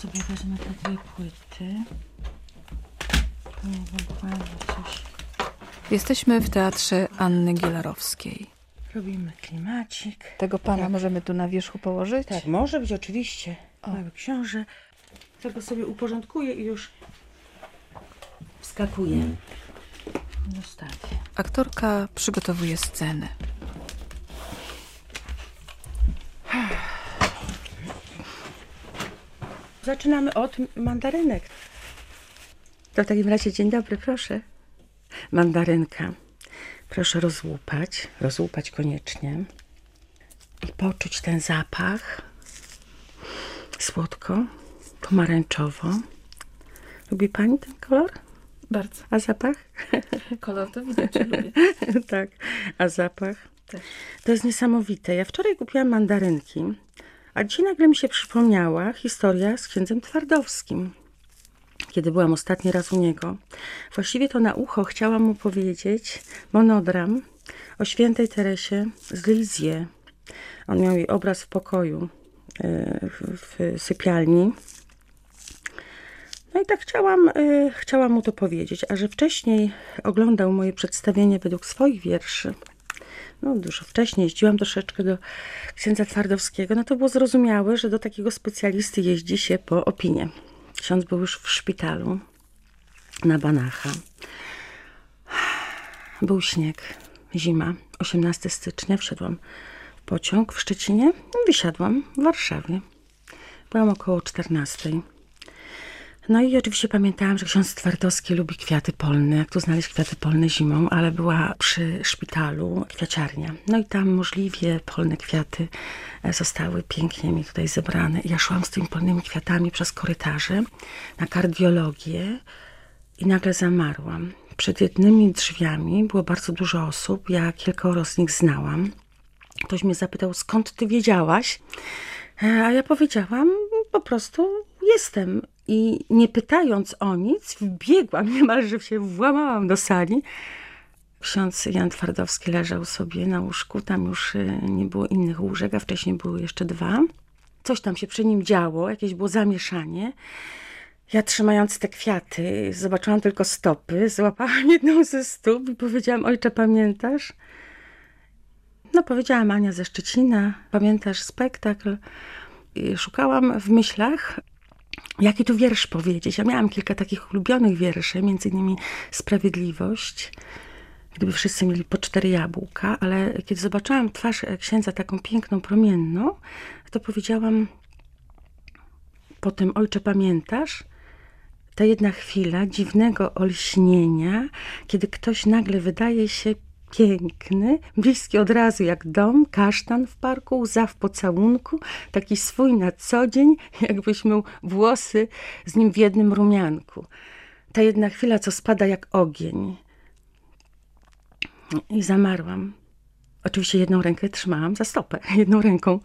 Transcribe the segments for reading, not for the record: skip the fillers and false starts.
sobie wezmę te 2 płyty. Ewentualnie coś. Jesteśmy w Teatrze Anny Gielarowskiej. Robimy klimacik. Tego pana możemy tu na wierzchu położyć? Tak, może być oczywiście. Mały książę. Tego sobie uporządkuję i już wskakuję. Zostawię. Aktorka przygotowuje scenę. Zaczynamy od mandarynek. To w takim razie dzień dobry, proszę. Mandarynka. Proszę rozłupać koniecznie i poczuć ten zapach. Słodko, pomarańczowo. Lubi pani ten kolor? Bardzo. A zapach? Kolor to widać, że lubię. Tak, a zapach? Też. To jest niesamowite. Ja wczoraj kupiłam mandarynki, a dzisiaj nagle mi się przypomniała historia z księdzem Twardowskim. Kiedy byłam ostatni raz u niego, właściwie to na ucho chciałam mu powiedzieć monodram o świętej Teresie z Lisieux. On miał jej obraz w pokoju, w sypialni. No i tak chciałam mu to powiedzieć, a że wcześniej oglądał moje przedstawienie według swoich wierszy, no dużo wcześniej jeździłam troszeczkę do księdza Twardowskiego, no to było zrozumiałe, że do takiego specjalisty jeździ się po opinię. Ksiądz był już w szpitalu na Banacha. Był śnieg, zima, 18 stycznia, wsiadłam w pociąg w Szczecinie i wysiadłam w Warszawie. Byłam około 14. No i oczywiście pamiętałam, że ksiądz Twardowski lubi kwiaty polne, jak tu znaleźć kwiaty polne zimą, ale była przy szpitalu kwiaciarnia. No i tam możliwie polne kwiaty zostały pięknie mi tutaj zebrane. I ja szłam z tymi polnymi kwiatami przez korytarze na kardiologię i nagle zamarłam. Przed jednymi drzwiami było bardzo dużo osób, ja kilkoro z nich znałam. Ktoś mnie zapytał, skąd ty wiedziałaś? A ja powiedziałam, po prostu jestem. I nie pytając o nic, wbiegłam, niemalże się włamałam do sali. Ksiądz Jan Twardowski leżał sobie na łóżku, tam już nie było innych łóżek, a wcześniej były jeszcze 2. Coś tam się przy nim działo, jakieś było zamieszanie. Ja trzymając te kwiaty, zobaczyłam tylko stopy, złapałam jedną ze stóp i powiedziałam, ojcze, pamiętasz? No powiedziałam, Ania ze Szczecina, pamiętasz spektakl? I szukałam w myślach, jaki tu wiersz powiedzieć. Ja miałam kilka takich ulubionych wierszy, między innymi Sprawiedliwość, gdyby wszyscy mieli po 4 jabłka, ale kiedy zobaczyłam twarz księdza taką piękną, promienną, to powiedziałam potem, ojcze, pamiętasz? Ta jedna chwila dziwnego olśnienia, kiedy ktoś nagle wydaje się piękny, bliski od razu jak dom, kasztan w parku, łza w pocałunku, taki swój na co dzień, jakbyś miał włosy z nim w jednym rumianku. Ta jedna chwila, co spada jak ogień. I zamarłam. Oczywiście jedną rękę trzymałam za stopę, jedną ręką.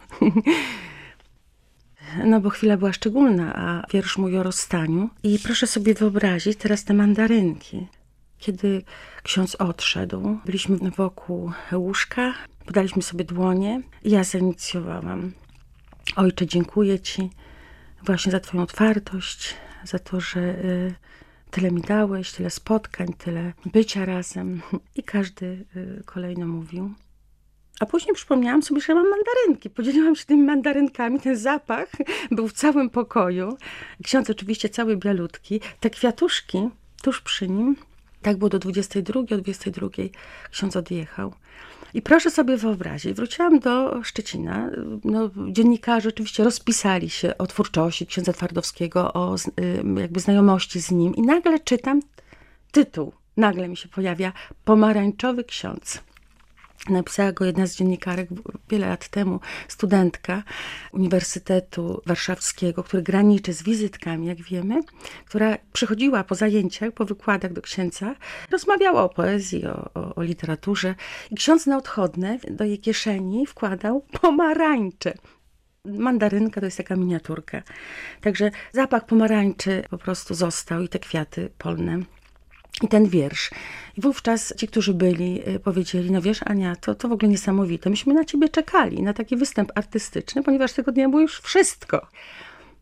No bo chwila była szczególna, a wiersz mówi o rozstaniu. I proszę sobie wyobrazić teraz te mandarynki. Kiedy ksiądz odszedł, byliśmy wokół łóżka, podaliśmy sobie dłonie i ja zainicjowałam. Ojcze, dziękuję Ci właśnie za Twoją otwartość, za to, że tyle mi dałeś, tyle spotkań, tyle bycia razem. I każdy kolejno mówił. A później przypomniałam sobie, że mam mandarynki. Podzieliłam się tymi mandarynkami. Ten zapach był w całym pokoju. Ksiądz oczywiście cały bialutki. Te kwiatuszki tuż przy nim. Tak było do 22, o 22 ksiądz odjechał. I proszę sobie wyobrazić, wróciłam do Szczecina. No, dziennikarze oczywiście rozpisali się o twórczości księdza Twardowskiego, o jakby znajomości z nim. I nagle czytam tytuł. Nagle mi się pojawia Pomarańczowy ksiądz. Napisała go jedna z dziennikarek wiele lat temu, studentka Uniwersytetu Warszawskiego, który graniczy z wizytkami, jak wiemy, która przychodziła po zajęciach, po wykładach do księdza, rozmawiała o poezji, o literaturze i ksiądz na odchodne do jej kieszeni wkładał pomarańcze. Mandarynka to jest taka miniaturka. Także zapach pomarańczy po prostu został i te kwiaty polne. I ten wiersz. I wówczas ci, którzy byli, powiedzieli, no wiesz, Ania, to w ogóle niesamowite. Myśmy na ciebie czekali, na taki występ artystyczny, ponieważ tego dnia było już wszystko.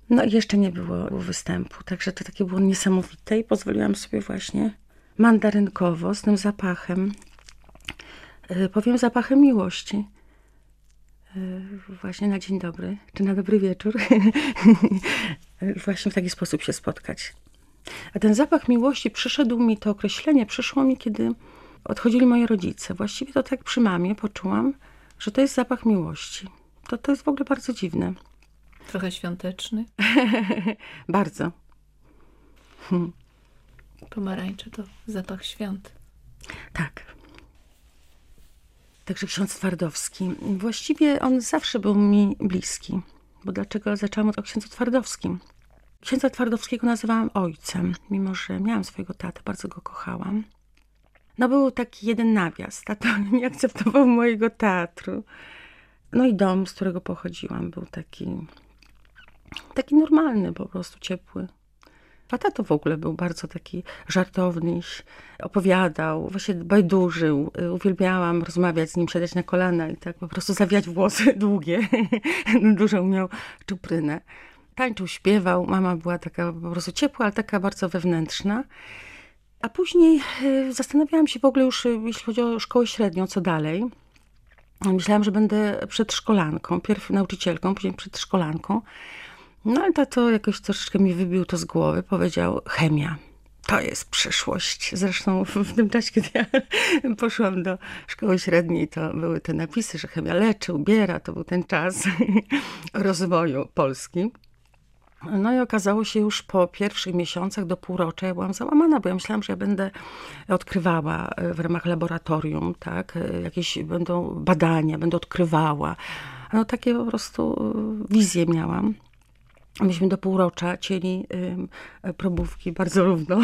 No i jeszcze nie było występu, także to takie było niesamowite i pozwoliłam sobie właśnie mandarynkowo z tym zapachem, powiem zapachem miłości, właśnie na dzień dobry, czy na dobry wieczór, właśnie w taki sposób się spotkać. A ten zapach miłości przyszedł mi, to określenie przyszło mi, kiedy odchodzili moi rodzice. Właściwie to tak przy mamie poczułam, że to jest zapach miłości. To jest w ogóle bardzo dziwne. Trochę świąteczny. Bardzo. Pomarańcze to zapach świąt. Tak. Także ksiądz Twardowski. Właściwie on zawsze był mi bliski. Bo dlaczego zaczęłam o księdzu Twardowskim? Księdza Twardowskiego nazywałam ojcem, mimo że miałam swojego tatę, bardzo go kochałam. No był taki jeden nawias. Tato nie akceptował mojego teatru. No i dom, z którego pochodziłam, był taki normalny, po prostu ciepły. A tato w ogóle był bardzo taki żartowny, opowiadał, właśnie bajdurzył. Uwielbiałam rozmawiać z nim, siadać na kolana i tak po prostu zawijać włosy długie. Dużą miał czuprynę. Tańczył, śpiewał. Mama była taka po prostu ciepła, ale taka bardzo wewnętrzna. A później zastanawiałam się w ogóle już, jeśli chodzi o szkołę średnią, co dalej. Myślałam, że będę przedszkolanką, pierw nauczycielką, później przedszkolanką. No ale tato jakoś troszeczkę mi wybił to z głowy. Powiedział, chemia, to jest przyszłość. Zresztą w tym czasie, kiedy ja poszłam do szkoły średniej, to były te napisy, że chemia leczy, ubiera. To był ten czas rozwoju Polski. No i okazało się już po pierwszych miesiącach do półrocza, ja byłam załamana, bo ja myślałam, że ja będę odkrywała w ramach laboratorium, tak, jakieś będą badania, będę odkrywała. No takie po prostu wizje miałam. Myśmy do półrocza cięli probówki bardzo równo.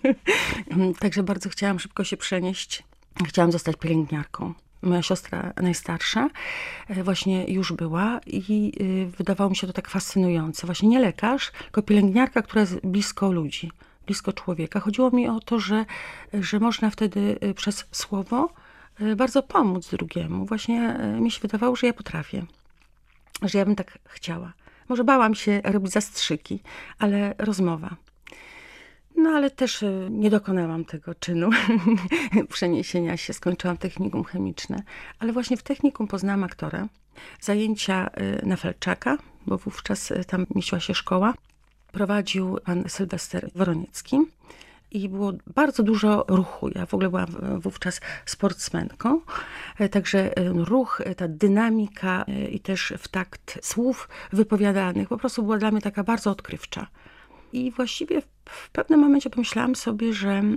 Także bardzo chciałam szybko się przenieść. Chciałam zostać pielęgniarką. Moja siostra najstarsza właśnie już była i wydawało mi się to tak fascynujące. Właśnie nie lekarz, tylko pielęgniarka, która jest blisko ludzi, blisko człowieka. Chodziło mi o to, że można wtedy przez słowo bardzo pomóc drugiemu. Właśnie mi się wydawało, że ja potrafię, że ja bym tak chciała. Może bałam się robić zastrzyki, ale rozmowa. No ale też nie dokonałam tego czynu przeniesienia się. Skończyłam technikum chemiczne. Ale właśnie w technikum poznałam aktora. Zajęcia na Felczaka, bo wówczas tam mieściła się szkoła. Prowadził pan Sylwester Woroniecki. I było bardzo dużo ruchu. Ja w ogóle byłam wówczas sportsmenką. Także ruch, ta dynamika i też w takt słów wypowiadanych po prostu była dla mnie taka bardzo odkrywcza. I właściwie w pewnym momencie pomyślałam sobie,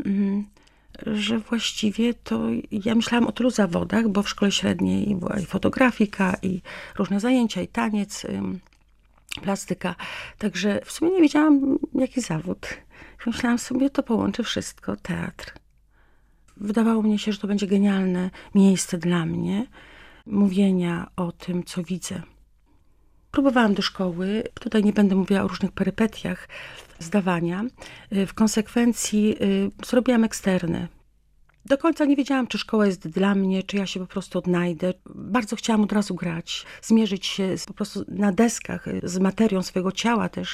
że właściwie to ja myślałam o tylu zawodach, bo w szkole średniej była i fotografika, i różne zajęcia, i taniec, plastyka. Także w sumie nie wiedziałam, jaki zawód. Myślałam sobie, to połączę wszystko, teatr. Wydawało mi się, że to będzie genialne miejsce dla mnie, mówienia o tym, co widzę. Próbowałam do szkoły, tutaj nie będę mówiła o różnych perypetiach zdawania. W konsekwencji zrobiłam eksterne. Do końca nie wiedziałam, czy szkoła jest dla mnie, czy ja się po prostu odnajdę. Bardzo chciałam od razu grać, zmierzyć się po prostu na deskach z materią swojego ciała też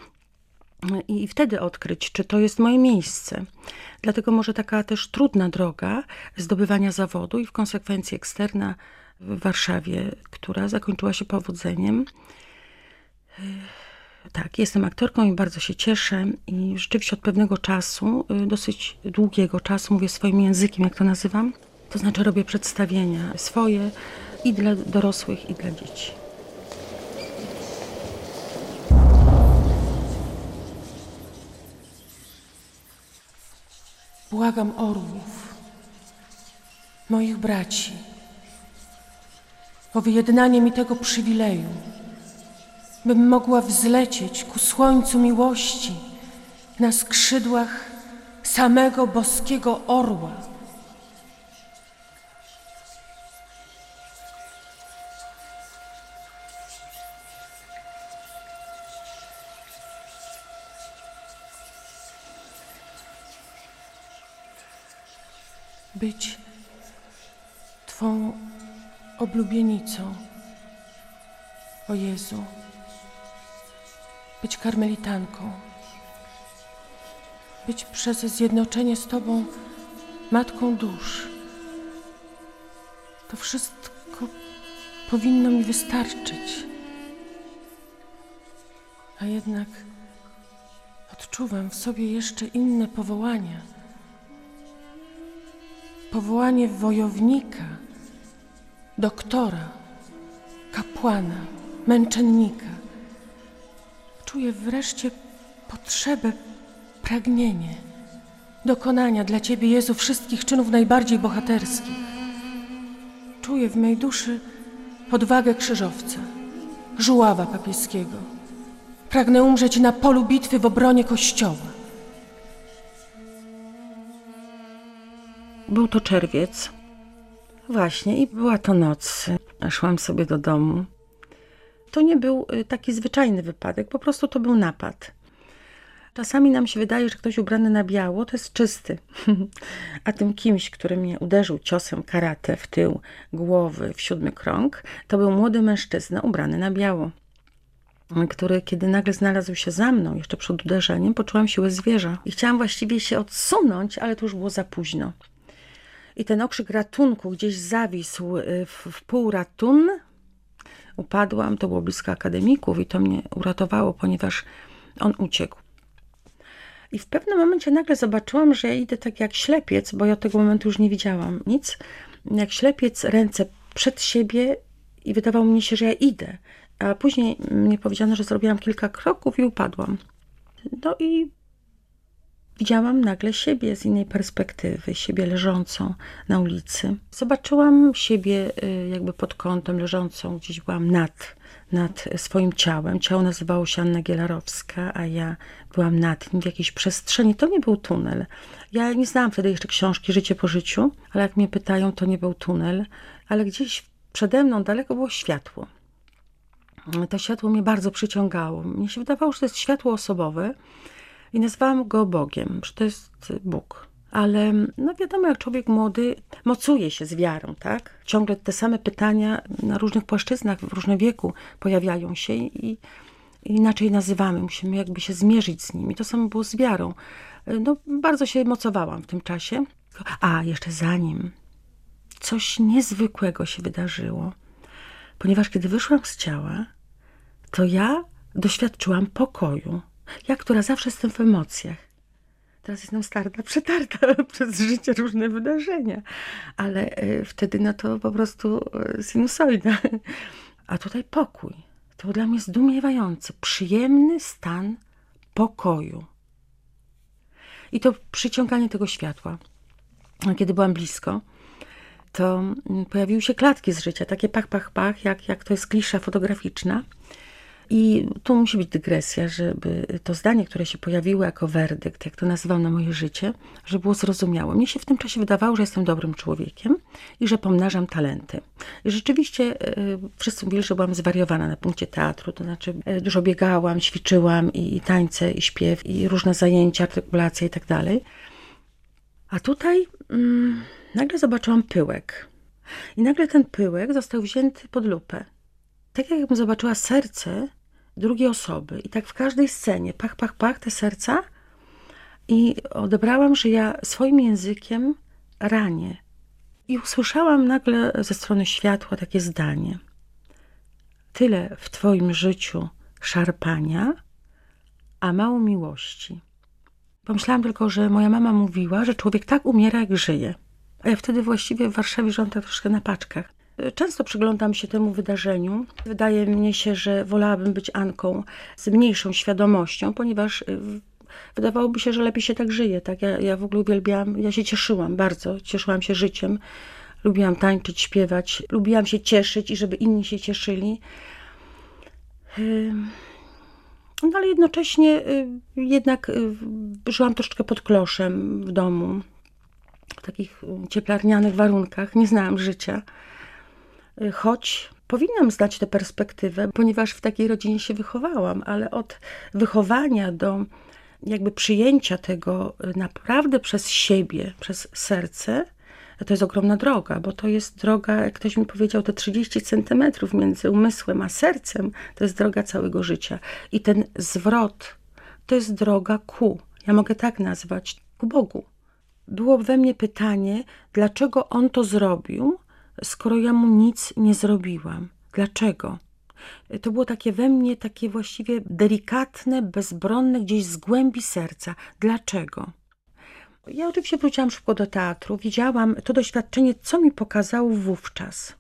i wtedy odkryć, czy to jest moje miejsce. Dlatego może taka też trudna droga zdobywania zawodu i w konsekwencji eksterna w Warszawie, która zakończyła się powodzeniem. Tak, jestem aktorką i bardzo się cieszę i rzeczywiście od pewnego czasu, dosyć długiego czasu, mówię swoim językiem, jak to nazywam. To znaczy robię przedstawienia swoje i dla dorosłych, i dla dzieci. Błagam orłów, moich braci, o wyjednanie mi tego przywileju, bym mogła wzlecieć ku słońcu miłości na skrzydłach samego boskiego orła. Być Twą oblubienicą, o Jezu. być karmelitanką. Być przez zjednoczenie z Tobą matką dusz. To wszystko powinno mi wystarczyć. A jednak odczuwam w sobie jeszcze inne powołania. Powołanie wojownika, doktora, kapłana, męczennika. Czuję wreszcie potrzebę, pragnienie dokonania dla Ciebie, Jezu, wszystkich czynów najbardziej bohaterskich. Czuję w mej duszy odwagę krzyżowca, żuława papieskiego. Pragnę umrzeć na polu bitwy w obronie Kościoła. Był to czerwiec. Właśnie, i była to noc. Szłam sobie do domu. To nie był taki zwyczajny wypadek, po prostu to był napad. Czasami nam się wydaje, że ktoś ubrany na biało to jest czysty. A tym kimś, który mnie uderzył ciosem karate w tył głowy w 7. krąg, to był młody mężczyzna ubrany na biało, który, kiedy nagle znalazł się za mną, jeszcze przed uderzeniem, poczułam siłę zwierza. I chciałam właściwie się odsunąć, ale to już było za późno. I ten okrzyk ratunku gdzieś zawisł w pół ratun. Upadłam, to było blisko akademików i to mnie uratowało, ponieważ on uciekł. I w pewnym momencie nagle zobaczyłam, że ja idę tak jak ślepiec, bo ja od tego momentu już nie widziałam nic. Jak ślepiec, ręce przed siebie i wydawało mi się, że ja idę. A później mnie powiedziano, że zrobiłam kilka kroków i upadłam. No i widziałam nagle siebie z innej perspektywy, siebie leżącą na ulicy. Zobaczyłam siebie jakby pod kątem, leżącą, gdzieś byłam nad swoim ciałem. Ciało nazywało się Anna Gielarowska, a ja byłam nad nim w jakiejś przestrzeni. To nie był tunel. Ja nie znałam wtedy jeszcze książki Życie po życiu, ale jak mnie pytają, to nie był tunel, ale gdzieś przede mną daleko było światło. To światło mnie bardzo przyciągało. Mnie się wydawało, że to jest światło osobowe i nazwałam go Bogiem, że to jest Bóg. Ale no wiadomo, jak człowiek młody mocuje się z wiarą, tak? Ciągle te same pytania na różnych płaszczyznach, w różnym wieku pojawiają się i inaczej nazywamy. Musimy jakby się zmierzyć z nimi. To samo było z wiarą. No, bardzo się mocowałam w tym czasie. A, jeszcze zanim coś niezwykłego się wydarzyło. Ponieważ kiedy wyszłam z ciała, to ja doświadczyłam pokoju. Ja, która zawsze jestem w emocjach. Teraz jestem starta, przetarta przez życie różne wydarzenia. Ale wtedy no to po prostu sinusoida. A tutaj pokój. To był dla mnie zdumiewający, przyjemny stan pokoju. I to przyciąganie tego światła. Kiedy byłam blisko, to pojawiły się klatki z życia, takie pach, pach, pach, jak to jest klisza fotograficzna. I tu musi być dygresja, żeby to zdanie, które się pojawiło jako werdykt, jak to nazywam na moje życie, żeby było zrozumiałe. Mnie się w tym czasie wydawało, że jestem dobrym człowiekiem i że pomnażam talenty. I rzeczywiście wszyscy mówili, że byłam zwariowana na punkcie teatru, to znaczy dużo biegałam, ćwiczyłam i tańce, i śpiew, i różne zajęcia, artykulacja i tak dalej. A tutaj nagle zobaczyłam pyłek. I nagle ten pyłek został wzięty pod lupę. Tak jakbym zobaczyła serce drugiej osoby. I tak w każdej scenie, pach, pach, pach, te serca. I odebrałam, że ja swoim językiem ranię. I usłyszałam nagle ze strony światła takie zdanie. Tyle w twoim życiu szarpania, a mało miłości. Pomyślałam tylko, że moja mama mówiła, że człowiek tak umiera, jak żyje. A ja wtedy właściwie w Warszawie żyłam tak troszkę na paczkach. Często przyglądam się temu wydarzeniu. Wydaje mi się, że wolałabym być Anką z mniejszą świadomością, ponieważ wydawałoby się, że lepiej się tak żyje. Tak? Ja w ogóle uwielbiałam, ja się cieszyłam bardzo, cieszyłam się życiem. Lubiłam tańczyć, śpiewać, lubiłam się cieszyć i żeby inni się cieszyli. No ale jednocześnie jednak żyłam troszeczkę pod kloszem w domu, w takich cieplarnianych warunkach. Nie znałam życia. Choć powinnam znać tę perspektywę, ponieważ w takiej rodzinie się wychowałam, ale od wychowania do jakby przyjęcia tego naprawdę przez siebie, przez serce, A to jest ogromna droga, bo to jest droga, jak ktoś mi powiedział, to 30 centymetrów między umysłem a sercem, to jest droga całego życia. I ten zwrot to jest droga ja mogę tak nazwać, ku Bogu. Było we mnie pytanie, dlaczego On to zrobił, skoro ja Mu nic nie zrobiłam. Dlaczego? To było takie we mnie, takie właściwie delikatne, bezbronne, gdzieś z głębi serca. Dlaczego? Ja oczywiście wróciłam szybko do teatru. Widziałam to doświadczenie, co mi pokazało wówczas,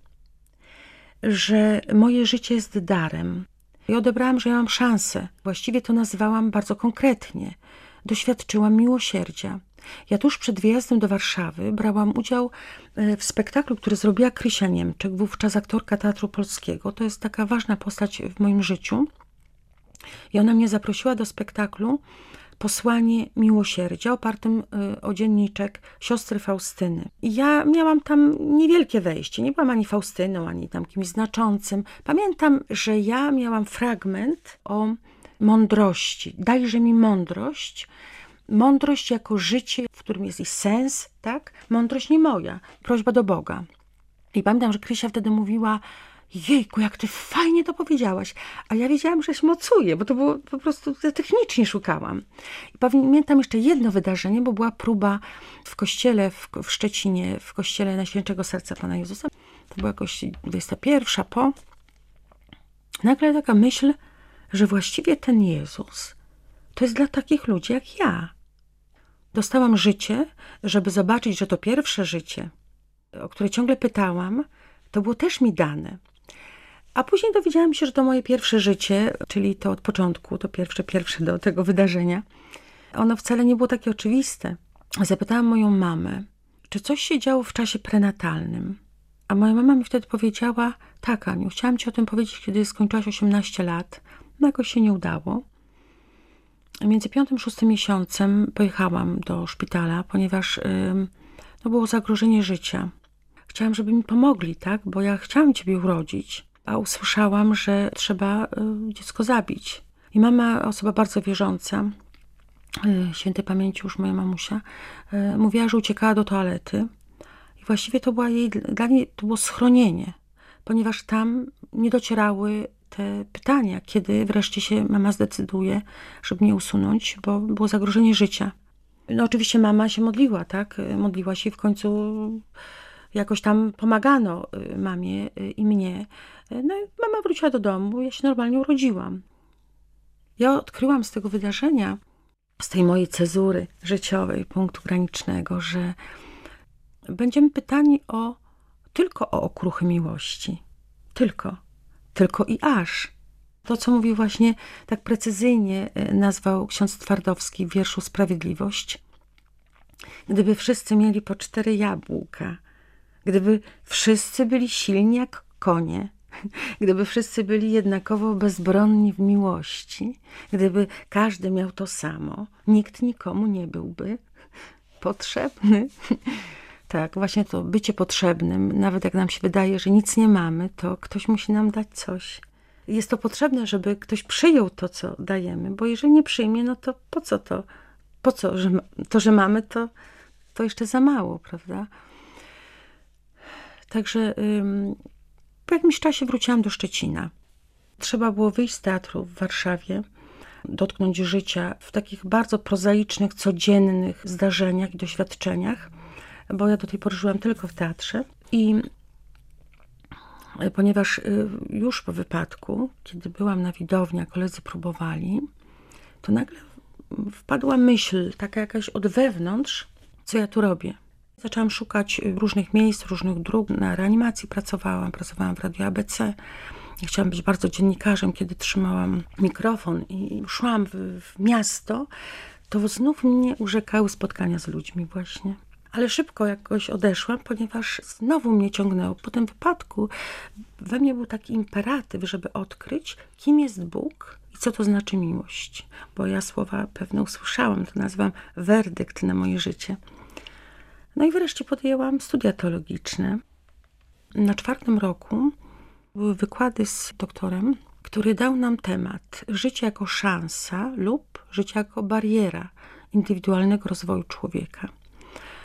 że moje życie jest darem. I odebrałam, że ja mam szansę. Właściwie to nazywałam bardzo konkretnie. Doświadczyłam miłosierdzia. Ja tuż przed wyjazdem do Warszawy brałam udział w spektaklu, który zrobiła Krysia Niemczyk, wówczas aktorka Teatru Polskiego. To jest taka ważna postać w moim życiu. I ona mnie zaprosiła do spektaklu Posłanie miłosierdzia, opartym o dzienniczek siostry Faustyny. I ja miałam tam niewielkie wejście. Nie byłam ani Faustyną, ani tam kimś znaczącym. Pamiętam, że ja miałam fragment o mądrości. Dajże mi mądrość. Mądrość jako życie, w którym jest i sens, tak? Mądrość nie moja. Prośba do Boga. I pamiętam, że Krysia wtedy mówiła: jejku, jak ty fajnie to powiedziałaś. A ja wiedziałam, że się mocuję, bo to było po prostu, technicznie szukałam. I pamiętam jeszcze jedno wydarzenie, bo była próba w kościele w Szczecinie, w kościele Najświętszego Serca Pana Jezusa. To była jakoś 21 po. Nagle taka myśl, że właściwie ten Jezus to jest dla takich ludzi jak ja. Dostałam życie, żeby zobaczyć, że to pierwsze życie, o które ciągle pytałam, to było też mi dane. A później dowiedziałam się, że to moje pierwsze życie, czyli to od początku, to pierwsze do tego wydarzenia, ono wcale nie było takie oczywiste. Zapytałam moją mamę, czy coś się działo w czasie prenatalnym. A moja mama mi wtedy powiedziała: tak, Aniu, chciałam ci o tym powiedzieć, kiedy skończyłaś 18 lat. No jakoś się nie udało. Między 5. a 6. miesiącem pojechałam do szpitala, ponieważ było zagrożenie życia. Chciałam, żeby mi pomogli, tak? Bo ja chciałam ciebie urodzić, a usłyszałam, że trzeba dziecko zabić. I mama, osoba bardzo wierząca, świętej pamięci już moja mamusia, mówiła, że uciekała do toalety. I właściwie to była dla niej to było schronienie, ponieważ tam nie docierały te pytania, kiedy wreszcie się mama zdecyduje, żeby mnie usunąć, bo było zagrożenie życia. No oczywiście mama się modliła, tak? Modliła się i w końcu jakoś tam pomagano mamie i mnie. No i mama wróciła do domu, ja się normalnie urodziłam. Ja odkryłam z tego wydarzenia, z tej mojej cezury życiowej, punktu granicznego, że będziemy pytani tylko o okruchy miłości. Tylko i aż. To, co mówił właśnie tak precyzyjnie nazwał ksiądz Twardowski w wierszu Sprawiedliwość. Gdyby wszyscy mieli po 4 jabłka, gdyby wszyscy byli silni jak konie, gdyby wszyscy byli jednakowo bezbronni w miłości, gdyby każdy miał to samo, nikt nikomu nie byłby potrzebny. Tak, właśnie to bycie potrzebnym, nawet jak nam się wydaje, że nic nie mamy, to ktoś musi nam dać coś. Jest to potrzebne, żeby ktoś przyjął to, co dajemy, bo jeżeli nie przyjmie, no to po co to? Po co, że mamy, to jeszcze za mało, prawda? Także po jakimś czasie wróciłam do Szczecina. Trzeba było wyjść z teatru w Warszawie, dotknąć życia w takich bardzo prozaicznych, codziennych zdarzeniach i doświadczeniach, bo ja do tej pory żyłam tylko w teatrze. I ponieważ już po wypadku, kiedy byłam na widowni, a koledzy próbowali, to nagle wpadła myśl, taka jakaś od wewnątrz, co ja tu robię. Zaczęłam szukać różnych miejsc, różnych dróg. Na reanimacji pracowałam w Radiu ABC. Ja chciałam być bardzo dziennikarzem, kiedy trzymałam mikrofon i szłam w miasto, to znów mnie urzekały spotkania z ludźmi właśnie. Ale szybko jakoś odeszłam, ponieważ znowu mnie ciągnęło. Po tym wypadku we mnie był taki imperatyw, żeby odkryć, kim jest Bóg i co to znaczy miłość. Bo ja słowa pewne usłyszałam, to nazywam werdykt na moje życie. No i wreszcie podjęłam studia teologiczne. Na 4. roku były wykłady z doktorem, który dał nam temat życie jako szansa lub życie jako bariera indywidualnego rozwoju człowieka.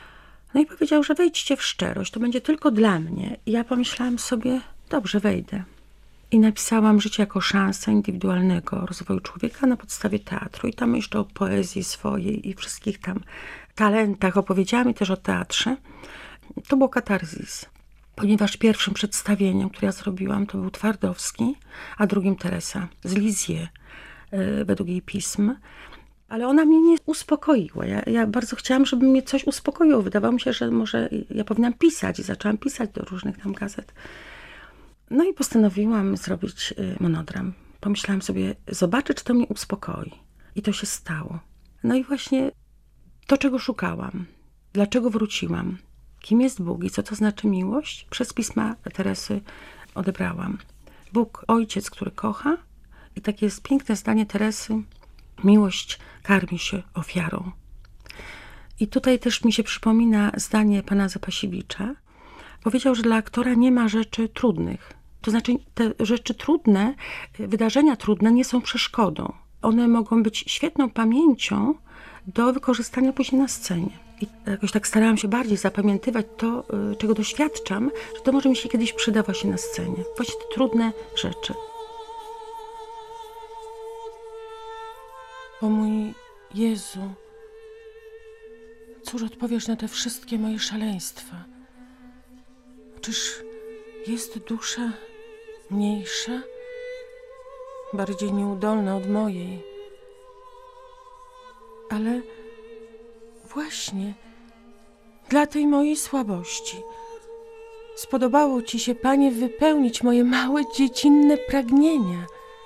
No i powiedział, że wejdźcie w szczerość, to będzie tylko dla mnie. I ja pomyślałam sobie, dobrze, wejdę. I napisałam Życie jako szansa indywidualnego rozwoju człowieka na podstawie teatru. I tam jeszcze o poezji swojej i wszystkich tam talentach opowiedziałam i też o teatrze. To było katarzis, ponieważ pierwszym przedstawieniem, które ja zrobiłam, to był Twardowski, a drugim Teresa z Lisieux, według jej pism. Ale ona mnie nie uspokoiła. Ja bardzo chciałam, żeby mnie coś uspokoiło. Wydawało mi się, że może ja powinnam pisać i zaczęłam pisać do różnych tam gazet. No i postanowiłam zrobić monodram. Pomyślałam sobie, zobaczę, czy to mnie uspokoi. I to się stało. No i właśnie to, czego szukałam, dlaczego wróciłam, kim jest Bóg i co to znaczy miłość, przez pisma Teresy odebrałam. Bóg, ojciec, który kocha, i takie jest piękne zdanie Teresy, miłość karmi się ofiarą. I tutaj też mi się przypomina zdanie pana Zapasiewicza. Powiedział, że dla aktora nie ma rzeczy trudnych. To znaczy te rzeczy trudne, wydarzenia trudne nie są przeszkodą. One mogą być świetną pamięcią do wykorzystania później na scenie. I jakoś tak starałam się bardziej zapamiętywać to, czego doświadczam, że to może mi się kiedyś przyda właśnie na scenie. Właśnie te trudne rzeczy. O mój Jezu, cóż odpowiesz na te wszystkie moje szaleństwa? Czyż jest dusza mniejsza, bardziej nieudolna od mojej? Ale właśnie dla tej mojej słabości spodobało Ci się, Panie, wypełnić moje małe, dziecinne pragnienia.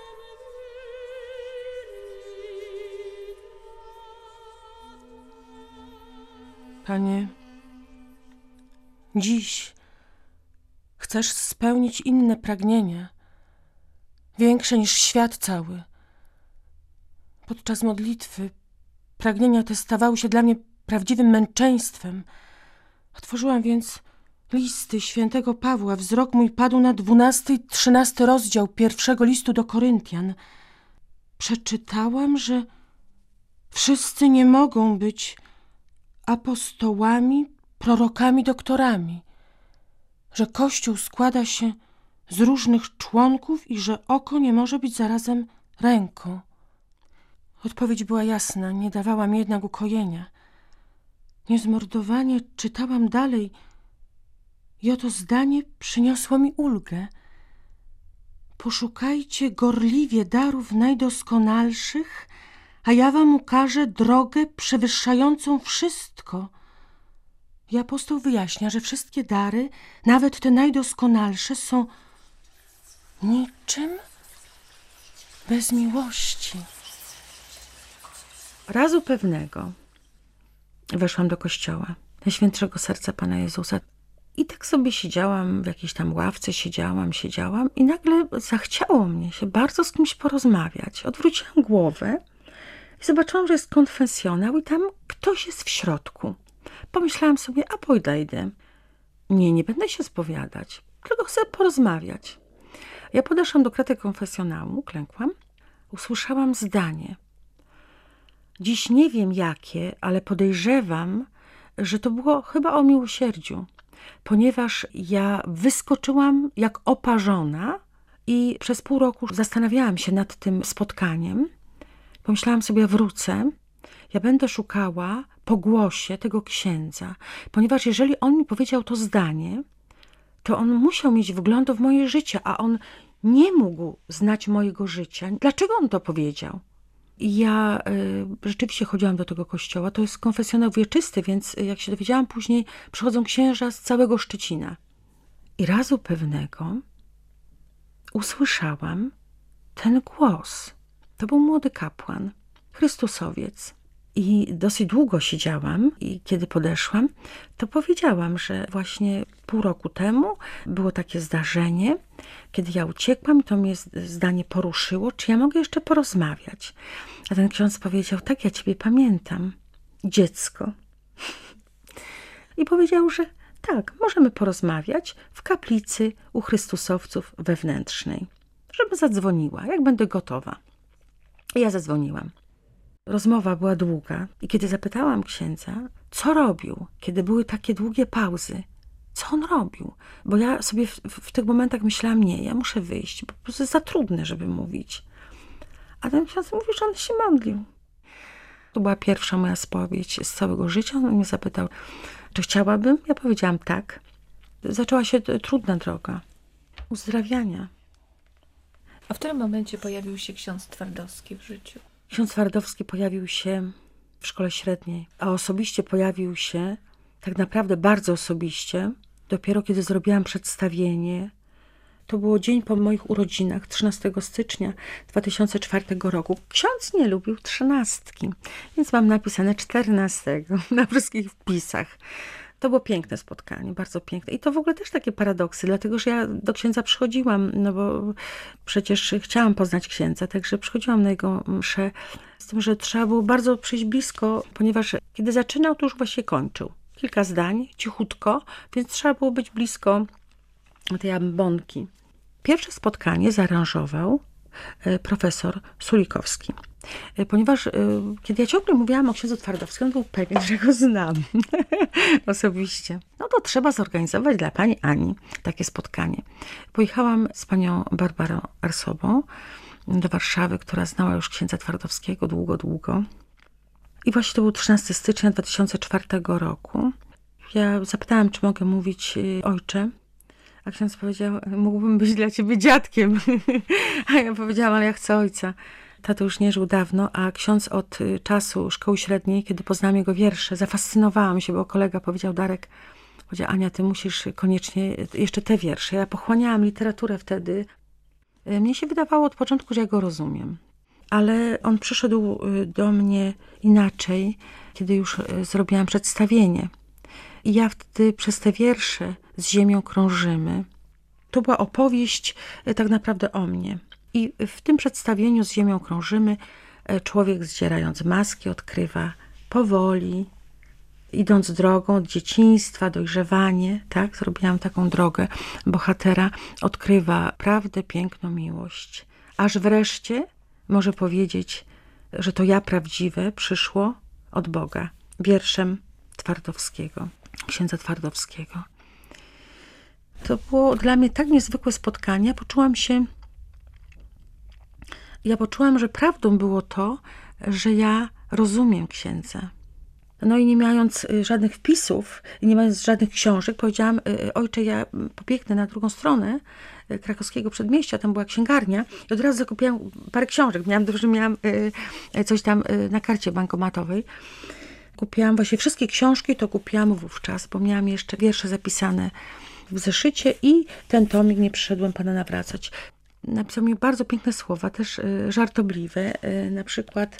Panie, dziś chcesz spełnić inne pragnienia, większe niż świat cały. Podczas modlitwy pragnienia te stawały się dla mnie prawdziwym męczeństwem. Otworzyłam więc listy świętego Pawła. Wzrok mój padł na 12 i 13 rozdział pierwszego listu do Koryntian. Przeczytałam, że wszyscy nie mogą być apostołami, prorokami, doktorami, że Kościół składa się z różnych członków i że oko nie może być zarazem ręką. Odpowiedź była jasna, nie dawała mi jednak ukojenia. Niezmordowanie czytałam dalej i oto zdanie przyniosło mi ulgę. Poszukajcie gorliwie darów najdoskonalszych, a ja wam ukażę drogę przewyższającą wszystko. I apostoł wyjaśnia, że wszystkie dary, nawet te najdoskonalsze, są niczym bez miłości. Razu pewnego weszłam do kościoła Najświętszego Serca Pana Jezusa i tak sobie siedziałam w jakiejś tam ławce, siedziałam i nagle zachciało mnie się bardzo z kimś porozmawiać. Odwróciłam głowę i zobaczyłam, że jest konfesjonał i tam ktoś jest w środku. Pomyślałam sobie, a podejdę. Nie będę się spowiadać, tylko chcę porozmawiać. Ja podeszłam do kraty konfesjonału, klękłam, usłyszałam zdanie. Dziś nie wiem jakie, ale podejrzewam, że to było chyba o miłosierdziu, ponieważ ja wyskoczyłam jak oparzona i przez pół roku zastanawiałam się nad tym spotkaniem. Pomyślałam sobie, wrócę, ja będę szukała po głosie tego księdza, ponieważ jeżeli on mi powiedział to zdanie, to on musiał mieć wgląd w moje życie, a on nie mógł znać mojego życia. Dlaczego on to powiedział? I ja rzeczywiście chodziłam do tego kościoła. To jest konfesjonał wieczysty, więc jak się dowiedziałam później, przychodzą księża z całego Szczecina. I razu pewnego usłyszałam ten głos. To był młody kapłan, Chrystusowiec. I dosyć długo siedziałam i kiedy podeszłam, to powiedziałam, że właśnie pół roku temu było takie zdarzenie, kiedy ja uciekłam i to mnie zdanie poruszyło, czy ja mogę jeszcze porozmawiać. A ten ksiądz powiedział, tak, ja ciebie pamiętam, dziecko. I powiedział, że tak, możemy porozmawiać w kaplicy u Chrystusowców wewnętrznej, żeby zadzwoniła, jak będę gotowa. I ja zadzwoniłam. Rozmowa była długa i kiedy zapytałam księdza, co robił, kiedy były takie długie pauzy. Co on robił? Bo ja sobie w tych momentach myślałam, nie, ja muszę wyjść, bo po prostu jest za trudne, żeby mówić. A ten ksiądz mówił, że on się modlił. To była pierwsza moja spowiedź z całego życia. On mnie zapytał, czy chciałabym? Ja powiedziałam tak. Zaczęła się trudna droga uzdrawiania. A w którym momencie pojawił się ksiądz Twardowski w życiu? Ksiądz Twardowski pojawił się w szkole średniej, a osobiście pojawił się, tak naprawdę bardzo osobiście, dopiero kiedy zrobiłam przedstawienie. To było dzień po moich urodzinach, 13 stycznia 2004 roku. Ksiądz nie lubił 13, więc mam napisane 14 na wszystkich wpisach. To było piękne spotkanie, bardzo piękne. I to w ogóle też takie paradoksy, dlatego że ja do księdza przychodziłam, no bo przecież chciałam poznać księdza, także przychodziłam na jego mszę, z tym, że trzeba było bardzo przyjść blisko, ponieważ kiedy zaczynał, to już właśnie kończył. Kilka zdań, cichutko, więc trzeba było być blisko tej ambonki. Pierwsze spotkanie zaaranżował profesor Sulikowski. Ponieważ kiedy ja ciągle mówiłam o księdzu Twardowskim, on był pewien, że go znam osobiście. No to trzeba zorganizować dla pani Ani takie spotkanie. Pojechałam z panią Barbarą Arsobą do Warszawy, która znała już księdza Twardowskiego długo. I właśnie to był 13 stycznia 2004 roku. Ja zapytałam, czy mogę mówić ojcze. A ksiądz powiedział, mógłbym być dla ciebie dziadkiem. A ja powiedziałam, ale ja chcę ojca. Tato już nie żył dawno, a ksiądz od czasu szkoły średniej, kiedy poznałam jego wiersze, zafascynowałam się, bo kolega powiedział, Darek, powiedział, Ania, ty musisz koniecznie jeszcze te wiersze. Ja pochłaniałam literaturę wtedy. Mnie się wydawało od początku, że ja go rozumiem. Ale on przyszedł do mnie inaczej, kiedy już zrobiłam przedstawienie. I ja wtedy przez te wiersze z ziemią krążymy. To była opowieść tak naprawdę o mnie. I w tym przedstawieniu z ziemią krążymy człowiek zdzierając maski odkrywa powoli, idąc drogą od dzieciństwa, dojrzewanie, tak? Zrobiłam taką drogę bohatera, odkrywa prawdę, piękno, miłość. Aż wreszcie może powiedzieć, że to ja prawdziwe przyszło od Boga. Wierszem Twardowskiego, księdza Twardowskiego. To było dla mnie tak niezwykłe spotkanie. Ja poczułam, że prawdą było to, że ja rozumiem księdza. No i nie mając żadnych wpisów, nie mając żadnych książek, powiedziałam, ojcze, ja pobiegnę na drugą stronę krakowskiego przedmieścia, tam była księgarnia i od razu zakupiłam parę książek. Miałam coś tam na karcie bankomatowej. Kupiłam właśnie wszystkie książki, to kupiłam wówczas, bo miałam jeszcze wiersze zapisane w zeszycie i ten tomik Nie przyszedłem pana nawracać. Napisał mi bardzo piękne słowa, też żartobliwe, na przykład,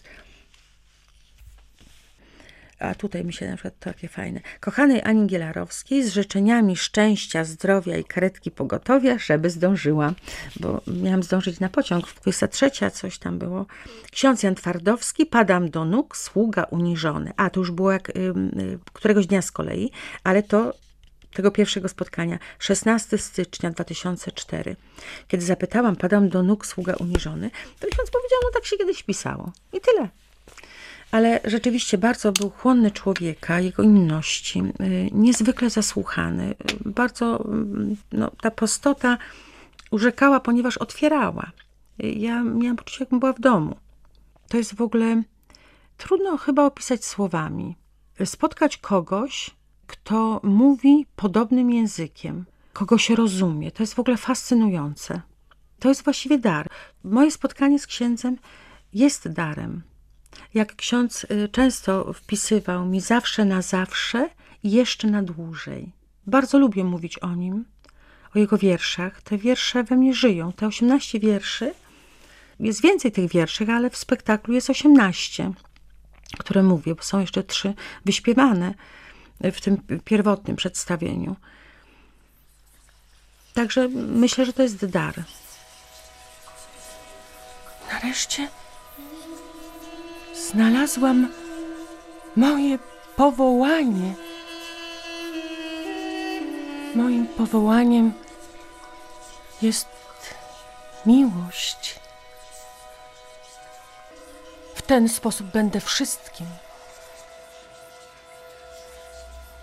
a tutaj mi się na przykład takie fajne. Kochanej Ani Gielarowskiej z życzeniami szczęścia, zdrowia i karetki pogotowia, żeby zdążyła, bo miałam zdążyć na pociąg, 23, coś tam było. Ksiądz Jan Twardowski, padam do nóg, sługa uniżony. A, to już było jak któregoś dnia z kolei, ale to tego pierwszego spotkania, 16 stycznia 2004. Kiedy zapytałam, padam do nóg, sługa uniżony, to ksiądz powiedział, no tak się kiedyś pisało. I tyle. Ale rzeczywiście bardzo był chłonny człowieka, jego inności, niezwykle zasłuchany. Bardzo ta prostota urzekała, ponieważ otwierała. Ja miałam poczucie, jakbym była w domu. To jest w ogóle trudno chyba opisać słowami. Spotkać kogoś, kto mówi podobnym językiem, kogo się rozumie. To jest w ogóle fascynujące. To jest właściwie dar. Moje spotkanie z księdzem jest darem. Jak ksiądz często wpisywał mi zawsze na zawsze i jeszcze na dłużej. Bardzo lubię mówić o nim, o jego wierszach. Te wiersze we mnie żyją. Te 18 wierszy, jest więcej tych wierszy, ale w spektaklu jest 18, które mówię, bo są jeszcze 3 wyśpiewane w tym pierwotnym przedstawieniu. Także myślę, że to jest dar. Nareszcie znalazłam moje powołanie. Moim powołaniem jest miłość. W ten sposób będę wszystkim.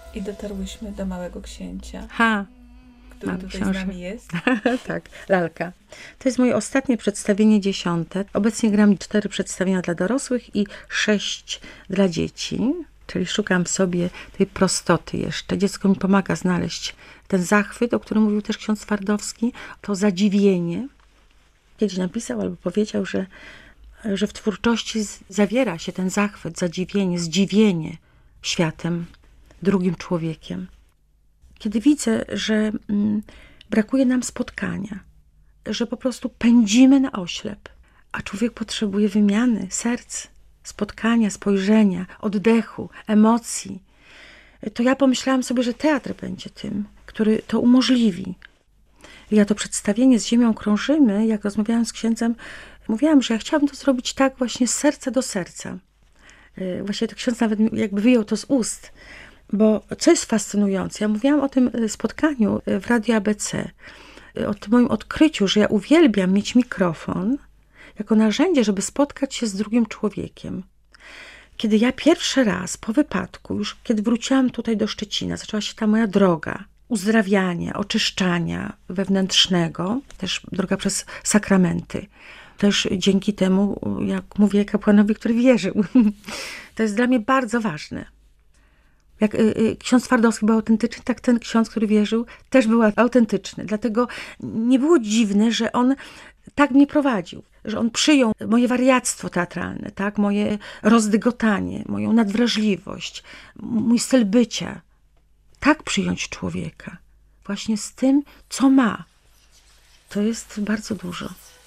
I dotarłyśmy do Małego Księcia, Ha, który mam tutaj książkę. z nami jest. tak, lalka. To jest moje ostatnie przedstawienie, 10. Obecnie gram 4 przedstawienia dla dorosłych i 6 dla dzieci. Czyli szukam w sobie tej prostoty jeszcze. Dziecko mi pomaga znaleźć ten zachwyt, o którym mówił też ksiądz Twardowski, to zadziwienie. Kiedyś napisał albo powiedział, że w twórczości zawiera się ten zachwyt, zadziwienie, zdziwienie światem, drugim człowiekiem. Kiedy widzę, że brakuje nam spotkania, że po prostu pędzimy na oślep, a człowiek potrzebuje wymiany serc, spotkania, spojrzenia, oddechu, emocji, to ja pomyślałam sobie, że teatr będzie tym, który to umożliwi. Ja to przedstawienie Z ziemią krążymy, jak rozmawiałam z księdzem, mówiłam, że ja chciałabym to zrobić tak właśnie z serca do serca. Właśnie to ksiądz nawet jakby wyjął to z ust. Bo co jest fascynujące, ja mówiłam o tym spotkaniu w Radiu ABC, o tym moim odkryciu, że ja uwielbiam mieć mikrofon jako narzędzie, żeby spotkać się z drugim człowiekiem. Kiedy ja pierwszy raz po wypadku, już kiedy wróciłam tutaj do Szczecina, zaczęła się ta moja droga uzdrawiania, oczyszczania wewnętrznego, też droga przez sakramenty. Też dzięki temu, jak mówię kapłanowi, który wierzył. To jest dla mnie bardzo ważne. Jak ksiądz Twardowski był autentyczny, tak ten ksiądz, który wierzył, też był autentyczny. Dlatego nie było dziwne, że on tak mnie prowadził, że on przyjął moje wariactwo teatralne, tak? Moje rozdygotanie, moją nadwrażliwość, mój styl bycia. Tak przyjąć człowieka, właśnie z tym, co ma. To jest bardzo dużo.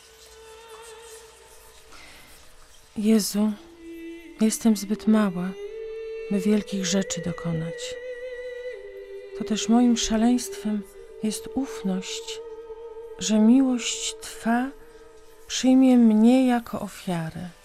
Jezu, jestem zbyt mała, by wielkich rzeczy dokonać. To też moim szaleństwem jest ufność, że miłość Twa przyjmie mnie jako ofiarę.